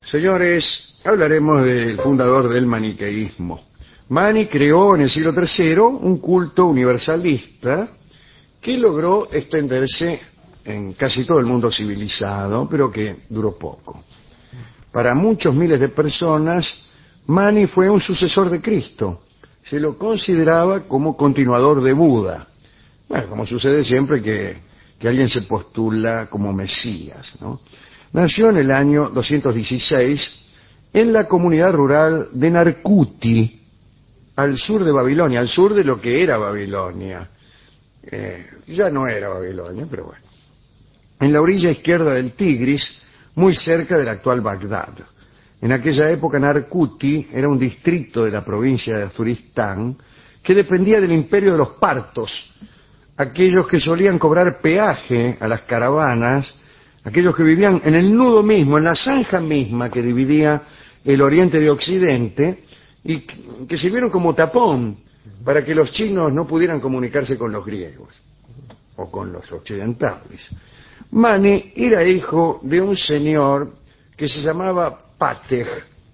Señores, hablaremos del fundador del maniqueísmo. Mani creó en el siglo III un culto universalista que logró extenderse en casi todo el mundo civilizado, pero que duró poco. Para muchos miles de personas, Mani fue un sucesor de Cristo. Se lo consideraba como continuador de Buda. Bueno, como sucede siempre que alguien se postula como Mesías, ¿no? Nació en el año 216 en la comunidad rural de Narkuti, al sur de Babilonia, al sur de lo que era Babilonia. Ya no era Babilonia, pero bueno. En la orilla izquierda del Tigris, muy cerca del actual Bagdad. En aquella época Narkuti era un distrito de la provincia de Azuristán que dependía del imperio de los partos, aquellos que solían cobrar peaje a las caravanas, aquellos que vivían en el nudo mismo, en la zanja misma que dividía el oriente de occidente y que sirvieron como tapón para que los chinos no pudieran comunicarse con los griegos o con los occidentales. Mani era hijo de un señor que se llamaba Patej,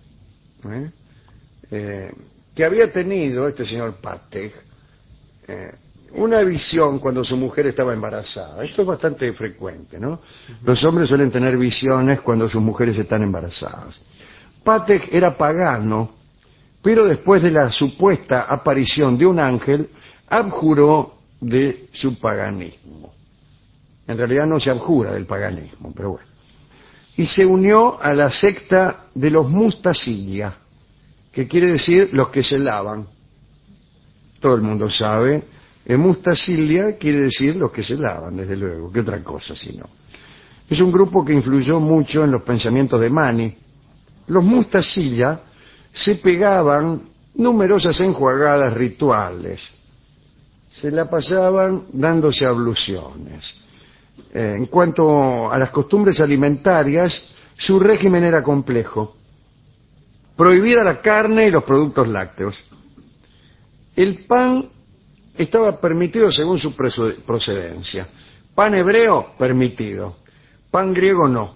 que había tenido, este señor Patej, una visión cuando su mujer estaba embarazada. Esto es bastante frecuente, ¿no? Los hombres suelen tener visiones cuando sus mujeres están embarazadas. Patej era pagano, pero después de la supuesta aparición de un ángel, abjuró de su paganismo. En realidad no se abjura del paganismo, pero bueno. Y se unió a la secta de los Mustasilia, que quiere decir los que se lavan. Todo el mundo sabe. Mustasilia quiere decir los que se lavan, desde luego. ¿Qué otra cosa si no? Es un grupo que influyó mucho en los pensamientos de Mani. Los Mustasilia se pegaban numerosas enjuagadas rituales. Se la pasaban dándose abluciones. En cuanto a las costumbres alimentarias, su régimen era complejo. Prohibida la carne y los productos lácteos. El pan estaba permitido según su procedencia. Pan hebreo, permitido. Pan griego, no.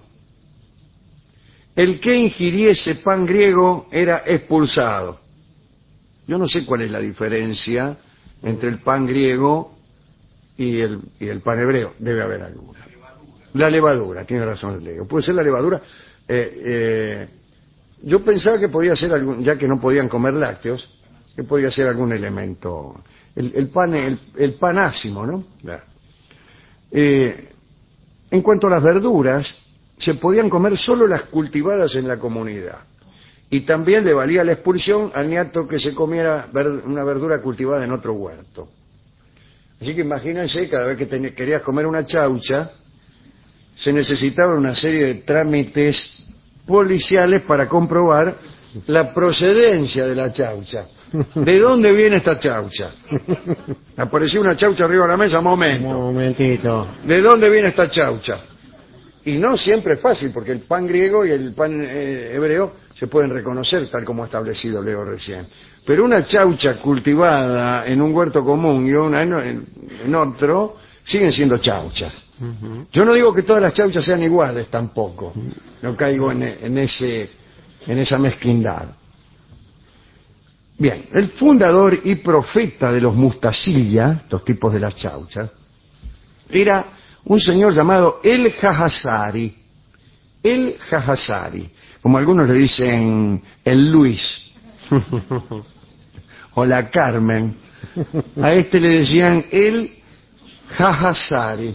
El que ingiriese pan griego era expulsado. Yo no sé cuál es la diferencia entre el pan griego y el pan hebreo. Debe haber alguna. La levadura, tiene razón el griego. Puede ser la levadura. Yo pensaba que podía ser algún, ya que no podían comer lácteos, que podía ser algún elemento. El pan ácimo, ¿no? Claro. En cuanto a las verduras, se podían comer solo las cultivadas en la comunidad. Y también le valía la expulsión al niato que se comiera una verdura cultivada en otro huerto. Así que imagínense, cada vez que querías comer una chaucha, se necesitaba una serie de trámites policiales para comprobar la procedencia de la chaucha. ¿De dónde viene esta chaucha? Apareció una chaucha arriba de la mesa, un momentito. ¿De dónde viene esta chaucha? Y no siempre es fácil, porque el pan griego y el pan hebreo se pueden reconocer, tal como ha establecido Leo recién. Pero una chaucha cultivada en un huerto común y una en otro, siguen siendo chauchas. Yo no digo que todas las chauchas sean iguales tampoco. No caigo en esa mezquindad. Bien, el fundador y profeta de los Mustasilia, estos tipos de las chauchas, era un señor llamado El Jahazari. El Jahazari, como algunos le dicen el Luis o la Carmen. A este le decían el Jahazari.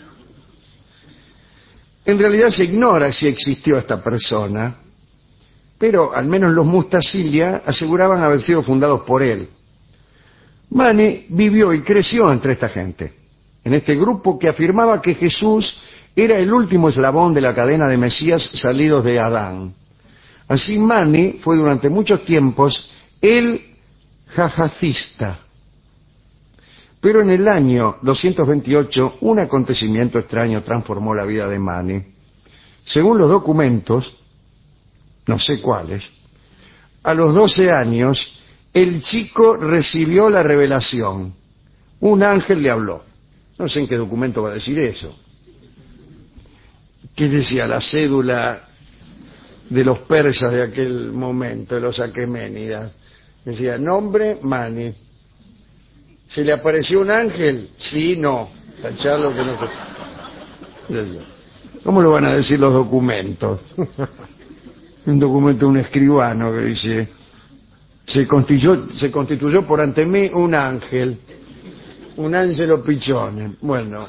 En realidad se ignora si existió esta persona, pero al menos los Mustasilia aseguraban haber sido fundados por él. Mani vivió y creció entre esta gente, en este grupo que afirmaba que Jesús era el último eslabón de la cadena de Mesías salidos de Adán. Así Mani fue durante muchos tiempos el jahazista. Pero en el año 228 un acontecimiento extraño transformó la vida de Mani. Según los documentos, no sé cuáles, a los 12 años el chico recibió la revelación. Un ángel le habló. No sé en qué documento va a decir eso. ¿Qué decía la cédula de los persas de aquel momento, de los aqueménidas. Decía, nombre, Mani. ¿Se le apareció un ángel? Sí, no. Tacharlo que no. ¿Cómo lo van a decir los documentos? Un documento de un escribano que dice, se constituyó por ante mí un ángel, un Angelo Pichone. Bueno.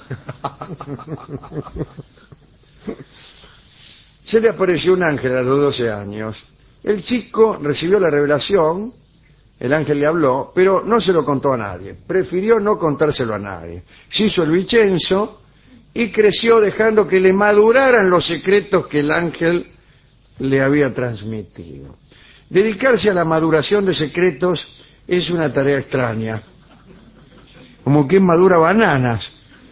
Se le apareció un ángel a los 12 años. El chico recibió la revelación, el ángel le habló, pero no se lo contó a nadie. Prefirió no contárselo a nadie. Se hizo el Vicenzo y creció dejando que le maduraran los secretos que el ángel le había transmitido. Dedicarse a la maduración de secretos es una tarea extraña. Como quien madura bananas.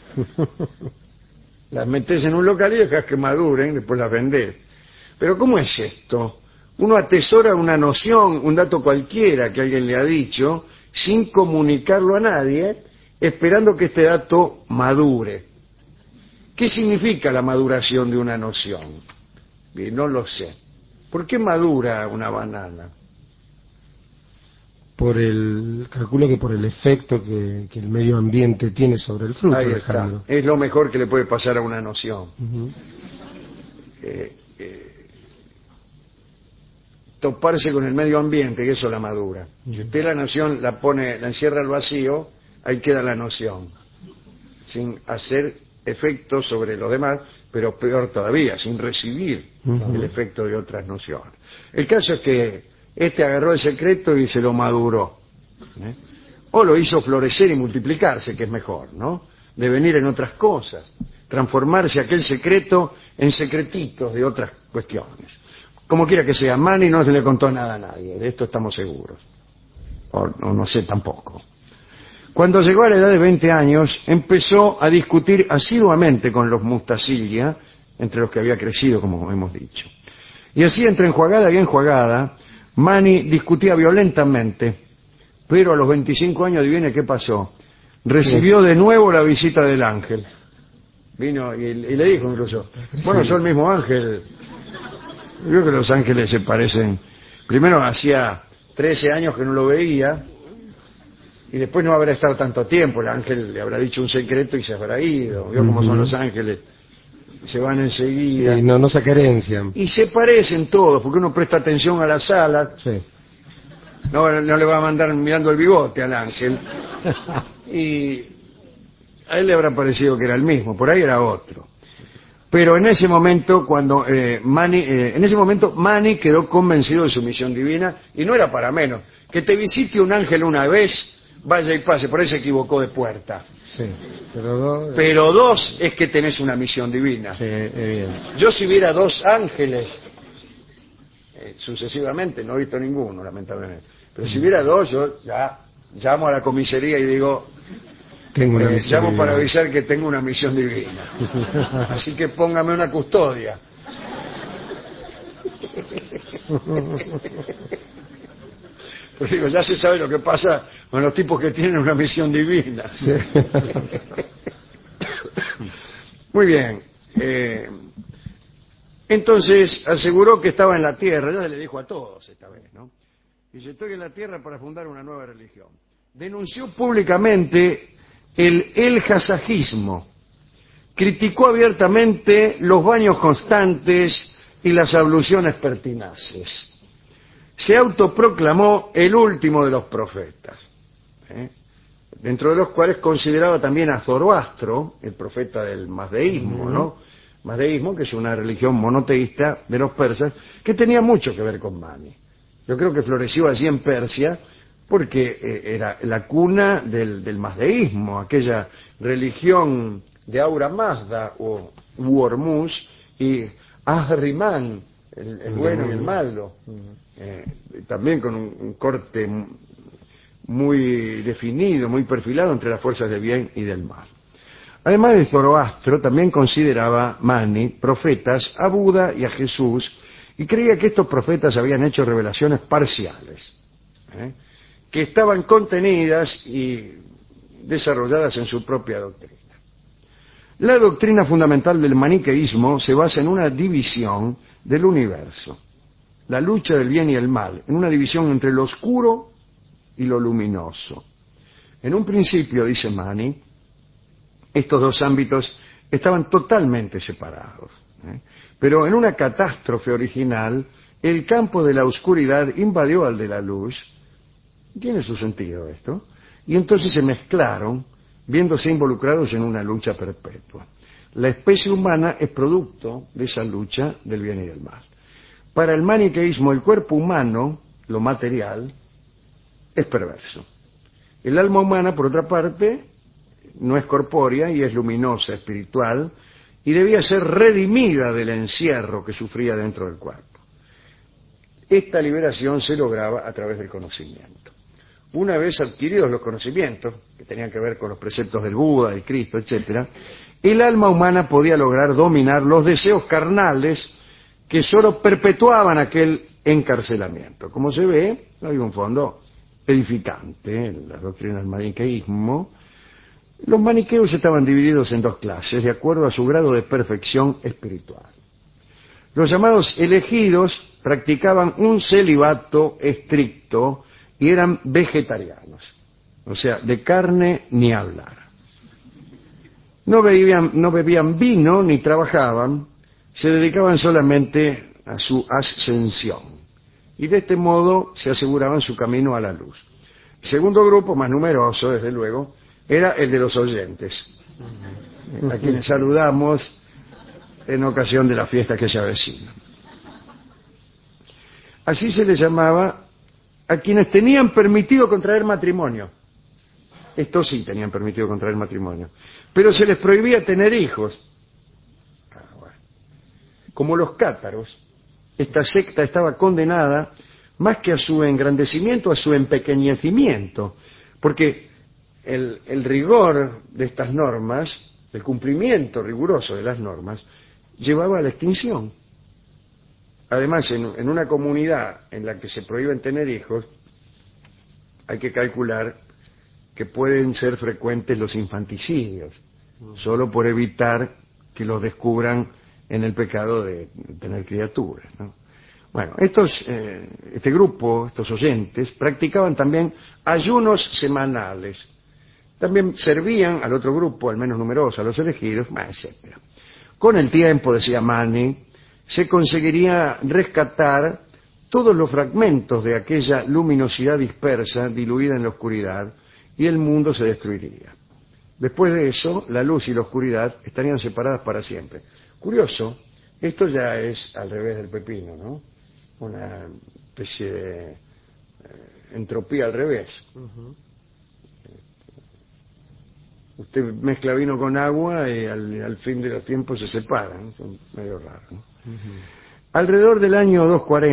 Las metes en un local y dejas que maduren, después las vendés. Pero ¿cómo es esto? Uno atesora una noción, un dato cualquiera que alguien le ha dicho, sin comunicarlo a nadie, esperando que este dato madure. ¿Qué significa la maduración de una noción? Bien, no lo sé. ¿Por qué madura una banana? Calculo que por el efecto que el medio ambiente tiene sobre el fruto. Ahí está. Alejandro. Es lo mejor que le puede pasar a una noción. Toparse con el medio ambiente, y eso la madura. Si usted la noción la encierra al vacío, ahí queda la noción, sin hacer efecto sobre los demás, pero peor todavía, sin recibir el efecto de otras nociones. El caso es que este agarró el secreto y se lo maduró, o lo hizo florecer y multiplicarse, que es mejor, ¿no? Devenir en otras cosas, transformarse aquel secreto en secretitos de otras cuestiones. Como quiera que sea, Mani no se le contó nada a nadie, de esto estamos seguros, o no sé tampoco. Cuando llegó a la edad de 20 años, empezó a discutir asiduamente con los Mustasilia, entre los que había crecido, como hemos dicho. Y así, entre enjuagada y enjuagada, Mani discutía violentamente, pero a los 25 años, adivine qué pasó. Recibió de nuevo la visita del ángel. Vino y le dijo incluso, bueno, soy el mismo ángel. Yo creo que los ángeles se parecen. Primero, hacía 13 años que no lo veía, y después no habrá estado tanto tiempo. El ángel le habrá dicho un secreto y se habrá ido. ¿Vio cómo son los ángeles? Se van enseguida. Y no se querencian. Y se parecen todos, porque uno presta atención a la sala. Sí. No le va a mandar mirando el bigote al ángel. Y a él le habrá parecido que era el mismo, por ahí era otro. Pero en ese momento, Mani quedó convencido de su misión divina, y no era para menos. Que te visite un ángel una vez, vaya y pase, por ahí se equivocó de puerta. Sí, pero dos es que tenés una misión divina. Sí, bien. Yo si viera 2 ángeles, sucesivamente, no he visto ninguno, lamentablemente. Pero si viera 2, yo ya llamo a la comisaría y digo, llamo para avisar que tengo una misión divina. Así que póngame una custodia. Pues digo, ya se sabe lo que pasa con los tipos que tienen una misión divina. Sí. Muy bien. Entonces aseguró que estaba en la tierra, ya le dijo a todos esta vez, ¿no? Dice, estoy en la tierra para fundar una nueva religión. Denunció públicamente el hasajismo, criticó abiertamente los baños constantes y las abluciones pertinaces. Se autoproclamó el último de los profetas, dentro de los cuales consideraba también a Zoroastro, el profeta del mazdeísmo, ¿no? Mazdeísmo, que es una religión monoteísta de los persas, que tenía mucho que ver con Mani. Yo creo que floreció allí en Persia porque era la cuna del mazdeísmo, aquella religión de Aura Mazda u Hormuz y Ahriman, el bueno y el malo, también con un corte muy definido, muy perfilado entre las fuerzas del bien y del mal. Además de Zoroastro, también consideraba Mani profetas a Buda y a Jesús, y creía que estos profetas habían hecho revelaciones parciales, que estaban contenidas y desarrolladas en su propia doctrina. La doctrina fundamental del maniqueísmo se basa en una división del universo. la lucha del bien y el mal, en una división entre lo oscuro y lo luminoso. En un principio, dice Mani, estos dos ámbitos estaban totalmente separados, pero en una catástrofe original, el campo de la oscuridad invadió al de la luz. Tiene su sentido esto. Y entonces se mezclaron, viéndose involucrados en una lucha perpetua. La especie humana es producto de esa lucha del bien y del mal. Para el maniqueísmo, el cuerpo humano, lo material, es perverso. El alma humana, por otra parte, no es corpórea y es luminosa, espiritual, y debía ser redimida del encierro que sufría dentro del cuerpo. Esta liberación se lograba a través del conocimiento. Una vez adquiridos los conocimientos, que tenían que ver con los preceptos del Buda, del Cristo, etc., el alma humana podía lograr dominar los deseos carnales que solo perpetuaban aquel encarcelamiento. Como se ve, hay un fondo edificante en la doctrina del maniqueísmo. Los maniqueos estaban divididos en dos clases, de acuerdo a su grado de perfección espiritual. Los llamados elegidos practicaban un celibato estricto y eran vegetarianos, o sea, de carne ni hablar. No bebían vino ni trabajaban, se dedicaban solamente a su ascensión. Y de este modo se aseguraban su camino a la luz. El segundo grupo, más numeroso, desde luego, era el de los oyentes, a quienes saludamos en ocasión de la fiesta que se avecina. Así se les llamaba a quienes tenían permitido contraer matrimonio. Estos sí tenían permitido contraer matrimonio, pero se les prohibía tener hijos. Bueno. Como los cátaros, esta secta estaba condenada más que a su engrandecimiento, a su empequeñecimiento, porque el rigor de estas normas, el cumplimiento riguroso de las normas, llevaba a la extinción. Además, en una comunidad en la que se prohíben tener hijos, hay que calcular que pueden ser frecuentes los infanticidios, solo por evitar que los descubran en el pecado de tener criaturas, ¿no? Bueno, este grupo, estos oyentes, practicaban también ayunos semanales. También servían al otro grupo, al menos numeroso, a los elegidos, etc. Con el tiempo, decía Mani, se conseguiría rescatar todos los fragmentos de aquella luminosidad dispersa, diluida en la oscuridad, y el mundo se destruiría. Después de eso, la luz y la oscuridad estarían separadas para siempre. Curioso, esto ya es al revés del pepino, ¿no? Una especie de entropía al revés. Usted mezcla vino con agua y al fin de los tiempos se separan, ¿no? Son medio raros, ¿no? Alrededor del año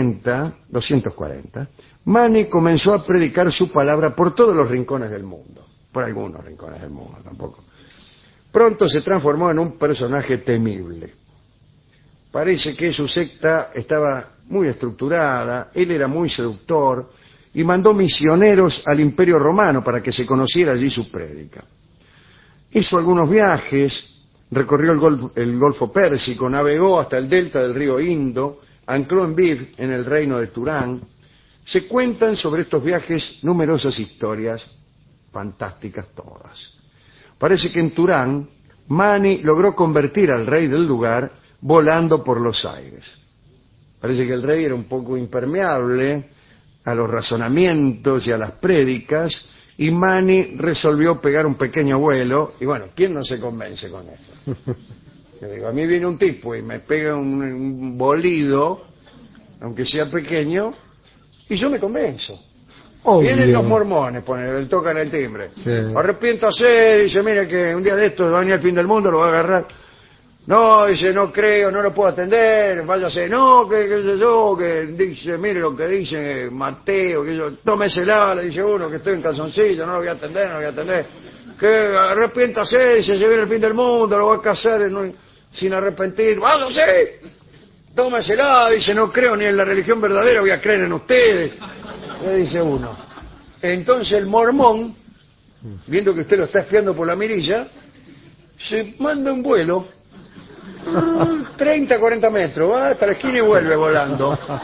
240, Mani comenzó a predicar su palabra por todos los rincones del mundo, por algunos rincones del mundo tampoco. Pronto se transformó en un personaje temible. Parece que su secta estaba muy estructurada, él era muy seductor y mandó misioneros al Imperio Romano para que se conociera allí su prédica. Hizo algunos viajes, recorrió el Golfo Pérsico, navegó hasta el delta del río Indo, ancló en Viv, en el reino de Turán. Se cuentan sobre estos viajes numerosas historias, fantásticas todas. Parece que en Turán, Mani logró convertir al rey del lugar volando por los aires. Parece que el rey era un poco impermeable a los razonamientos y a las prédicas, y Mani resolvió pegar un pequeño vuelo, y bueno, ¿quién no se convence con eso? Yo digo, a mí viene un tipo y me pega un bolido, aunque sea pequeño, y yo me convenzo. Obvio. Vienen los mormones, tocan el timbre. Sí. Arrepiéntase, dice, mire que un día de estos va a venir el fin del mundo, lo va a agarrar. No, dice, no creo, no lo puedo atender, váyase, no, que sé yo, que dice, mire lo que dice Mateo, que yo, tómesela, le dice uno, que estoy en calzoncillo, no lo voy a atender, no lo voy a atender. Que arrepiéntase, dice, se viene el fin del mundo, lo va a casar sin arrepentir, váyase, tómesela, dice, no creo ni en la religión verdadera, voy a creer en ustedes, le dice uno. Entonces el mormón, viendo que usted lo está espiando por la mirilla, se manda un vuelo 30, 40 metros, va hasta la esquina y vuelve volando.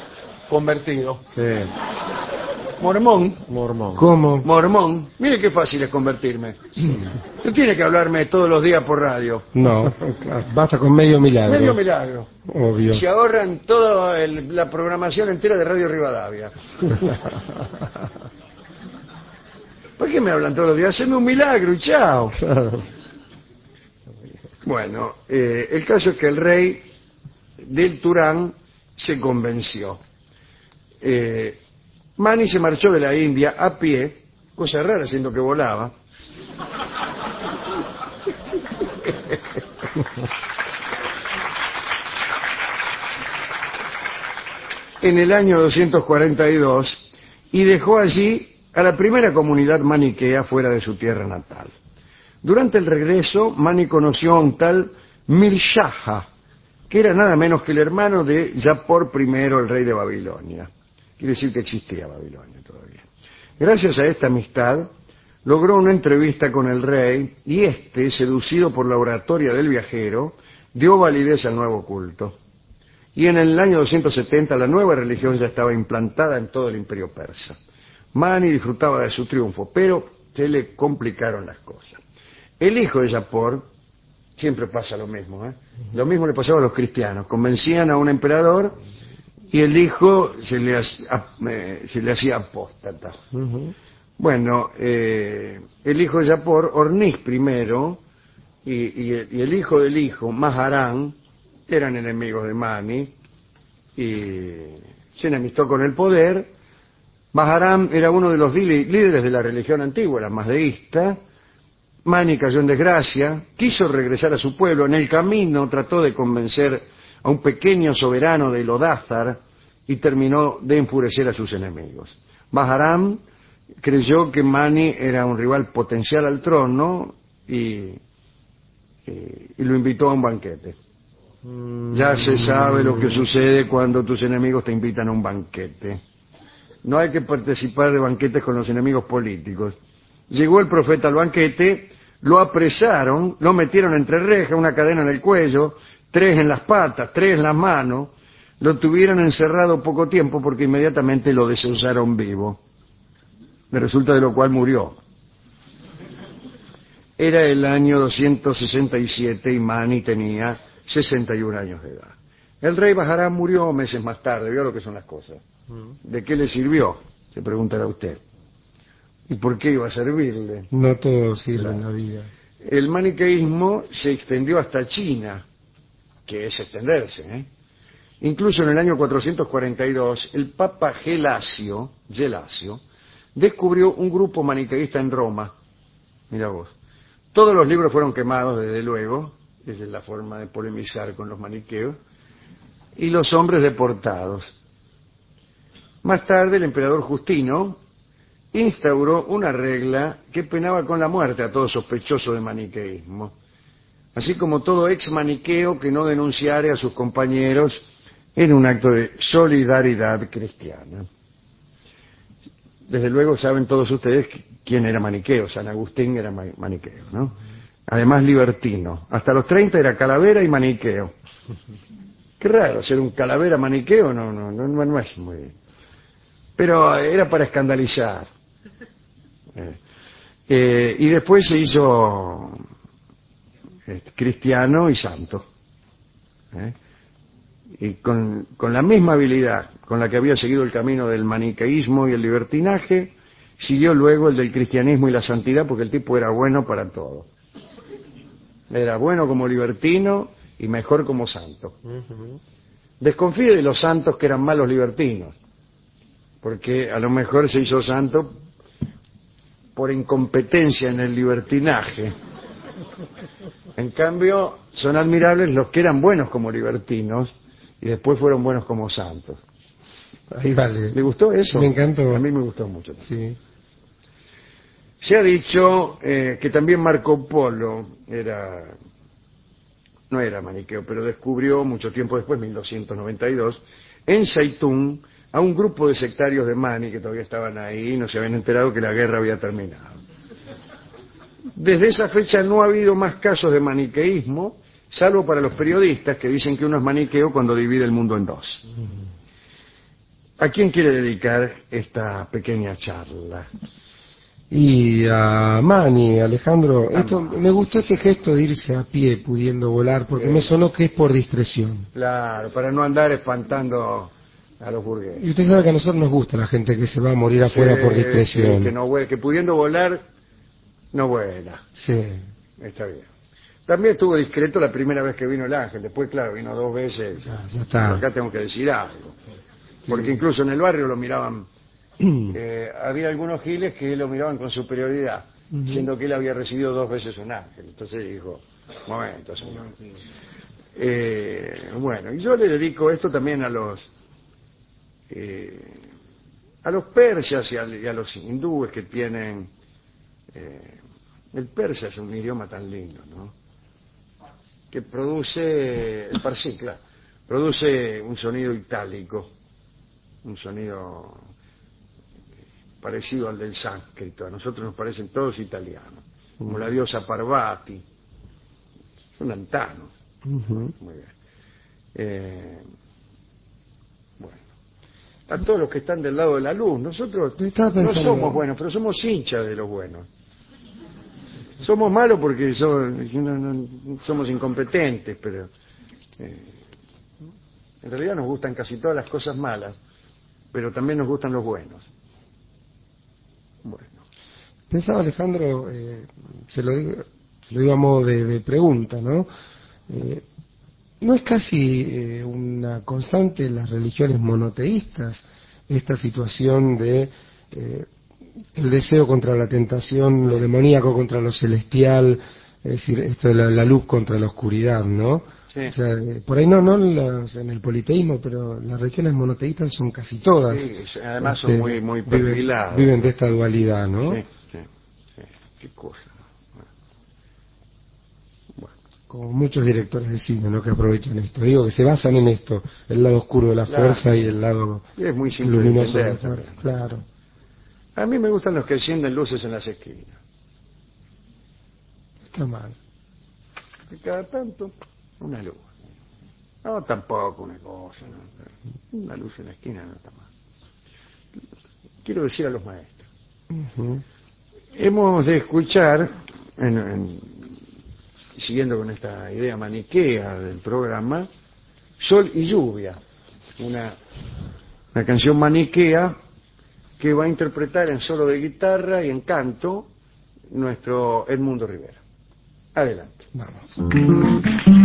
convertido. Sí. Mormón. Mormón. ¿Cómo? Mormón. Mire qué fácil es convertirme. No tiene que hablarme todos los días por radio. No, basta con medio milagro. Medio milagro. Obvio. Se ahorran toda la programación entera de Radio Rivadavia. ¿Por qué me hablan todos los días? Haceme un milagro y chao. Bueno, el caso es que el rey del Turán se convenció. Mani se marchó de la India a pie, cosa rara siendo que volaba. En el año 242 y dejó allí a la primera comunidad maniquea fuera de su tierra natal. Durante el regreso, Mani conoció a un tal Mirshaja, que era nada menos que el hermano de Yapor I, el rey de Babilonia. Quiere decir que existía Babilonia todavía. Gracias a esta amistad, logró una entrevista con el rey y éste, seducido por la oratoria del viajero, dio validez al nuevo culto. Y en el año 270 la nueva religión ya estaba implantada en todo el imperio persa. Mani disfrutaba de su triunfo, pero se le complicaron las cosas. El hijo de Yapor, siempre pasa lo mismo, lo mismo le pasaba a los cristianos, convencían a un emperador y el hijo se le hacía apóstata. Bueno, el hijo de Yapor, Orniz primero, y el hijo del hijo, Maharán, eran enemigos de Mani y se enemistó con el poder. Maharán era uno de los líderes de la religión antigua, la mazdeísta. Mani cayó en desgracia, quiso regresar a su pueblo. En el camino trató de convencer a un pequeño soberano de Lodázar y terminó de enfurecer a sus enemigos. Maharán creyó que Mani era un rival potencial al trono y lo invitó a un banquete. Ya se sabe lo que sucede cuando tus enemigos te invitan a un banquete. No hay que participar de banquetes con los enemigos políticos. Llegó el profeta al banquete, lo apresaron, lo metieron entre rejas, una cadena en el cuello, 3 en las patas, 3 en las manos. Lo tuvieron encerrado poco tiempo porque inmediatamente lo desollaron vivo. De resulta de lo cual murió. Era el año 267 y Mani tenía 61 años de edad. El rey Baharán murió meses más tarde. ¿Vio lo que son las cosas? ¿De qué le sirvió? Se preguntará usted. ¿Y por qué iba a servirle? No todo sirve en la vida. El maniqueísmo se extendió hasta China, que es extenderse, Incluso en el año 442, el Papa Gelasio descubrió un grupo maniqueísta en Roma. Mira vos. Todos los libros fueron quemados, desde luego. Esa es la forma de polemizar con los maniqueos. Y los hombres deportados. Más tarde, el emperador Justino instauró una regla que penaba con la muerte a todo sospechoso de maniqueísmo, así como todo ex maniqueo que no denunciare a sus compañeros en un acto de solidaridad cristiana. Desde luego saben todos ustedes quién era maniqueo. San Agustín era maniqueo, ¿no? Además libertino. Hasta los 30 era calavera y maniqueo. Qué raro, ser un calavera maniqueo no es muy bien. Pero era para escandalizar. Y después se hizo cristiano y santo. Y con la misma habilidad con la que había seguido el camino del maniqueísmo y el libertinaje, siguió luego el del cristianismo y la santidad, porque el tipo era bueno para todo. Era bueno como libertino y mejor como santo. Desconfíe de los santos que eran malos libertinos, porque a lo mejor se hizo santo por incompetencia en el libertinaje. En cambio, son admirables los que eran buenos como libertinos y después fueron buenos como santos. Ahí vale. ¿Le gustó eso? Me encantó. A mí me gustó mucho. Sí. Se ha dicho que también Marco Polo no era maniqueo, pero descubrió mucho tiempo después, 1292, en Zaitún, a un grupo de sectarios de Mani que todavía estaban ahí y no se habían enterado que la guerra había terminado. Desde esa fecha no ha habido más casos de maniqueísmo, salvo para los periodistas que dicen que uno es maniqueo cuando divide el mundo en dos. ¿A quién quiere dedicar esta pequeña charla? Y a Mani, Alejandro, Mani. me gustó este gesto de irse a pie pudiendo volar, porque me sonó que es por discreción. Claro, para no andar espantando a los burgueses. Y usted sabe que a nosotros nos gusta la gente que se va a morir afuera por discreción. Sí, que no vuela, que pudiendo volar, no vuela. Sí. Está bien. También estuvo discreto la primera vez que vino el ángel, después, claro, vino 2 veces. Ya está. Acá tengo que decir algo. Porque incluso en el barrio lo miraban. Había algunos giles que lo miraban con superioridad, siendo que él había recibido 2 veces un ángel. Entonces dijo, momento, señor. Bueno, y yo le dedico esto también a los persas y a los hindúes que tienen... el persa es un idioma tan lindo, ¿no? Que produce, el parsi, claro, produce un sonido itálico, un sonido parecido al del sánscrito. A nosotros nos parecen todos italianos, como la diosa Parvati. Son antanos. Muy bien. Bueno, a todos los que están del lado de la luz, nosotros no somos buenos, pero somos hinchas de los buenos. Somos malos porque somos incompetentes, pero en realidad nos gustan casi todas las cosas malas, pero también nos gustan los buenos. Bueno. Pensaba, Alejandro, se lo digo a modo de pregunta, ¿no? ¿No es casi una constante en las religiones monoteístas esta situación de el deseo contra la tentación, lo demoníaco contra lo celestial, es decir, esto de la luz contra la oscuridad, ¿no? Sí. O sea, por ahí no en el politeísmo, pero las religiones monoteístas son casi todas. Sí, además son muy perfiladas. Viven de esta dualidad, ¿no? Sí. Qué cosa. Bueno. Como muchos directores de cine, ¿no? Que aprovechan esto. Digo que se basan en esto, el lado oscuro de la fuerza y el lado es muy simple luminoso de de la entender fuerza. Claro. A mí me gustan los que encienden luces en las esquinas. Está mal. Y cada tanto, una luz. No, tampoco una cosa. ¿No? Una luz en la esquina no está mal. Quiero decir a los maestros. Hemos de escuchar, siguiendo con esta idea maniquea del programa, Sol y Lluvia. Una canción maniquea que va a interpretar en solo de guitarra y en canto nuestro Edmundo Rivera. Adelante. Vamos.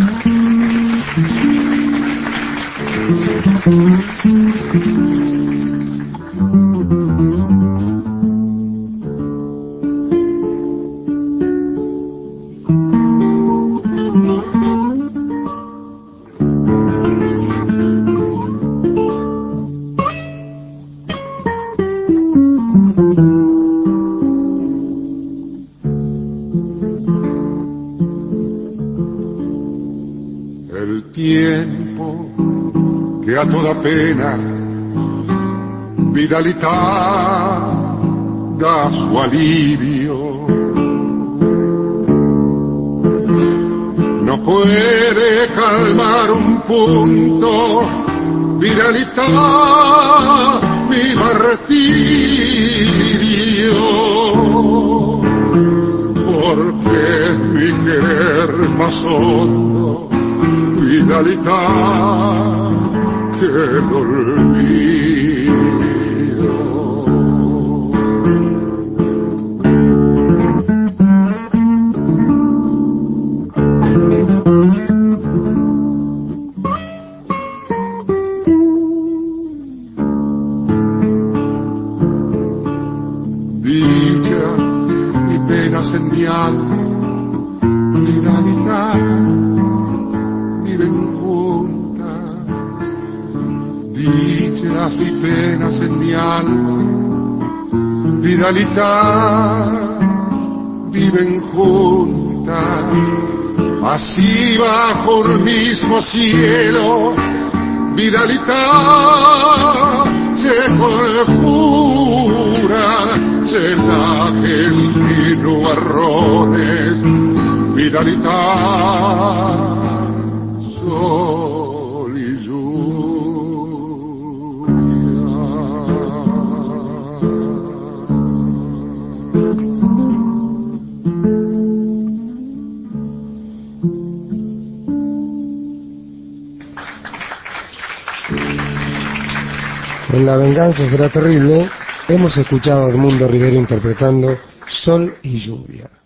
A toda pena, vitalità da su alivio. No puede calmar un punto, viralità mi martirio, porque mi querer más hondo, vitalità que el olvido. Dichas y penas en mi alma, vitalità viven juntas. Dichas y penas en mi alma, vitalità viven juntas, así bajo el mismo cielo, vitalità se conjura, celajes y nubarrones, vitalità sol y lluvia. En La venganza será terrible hemos escuchado a Edmundo Rivero interpretando Sol y lluvia.